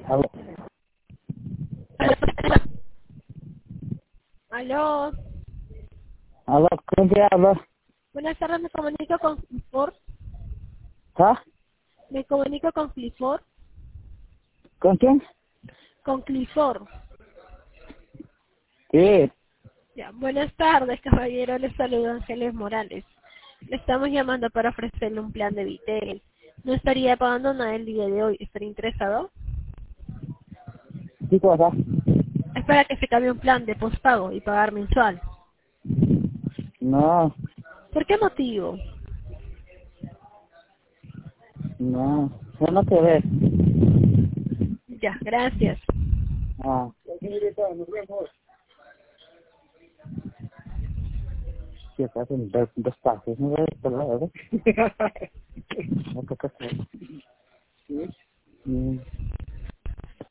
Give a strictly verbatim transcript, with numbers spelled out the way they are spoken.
Aló. Aló. Aló, ¿con quién hablo? Buenas tardes, me comunico con Clifford. ¿Ah? Me comunico con Clifford. ¿Con quién? Con Clifford. Sí. Ya, buenas tardes, caballero. Les saluda Ángeles Morales. Le estamos llamando para ofrecerle un plan de Vitel. No estaría pagando nada el día de hoy. ¿Estaría interesado? ¿Qué cosa? Es para que se cambie un plan de postpago y pagar mensual. No, ¿Por qué motivo? no. Yo no te ve. Ya, gracias. Ah. ¿Qué pasa? Dos, dos pasos, ¿no ves? ¿Verdad? No te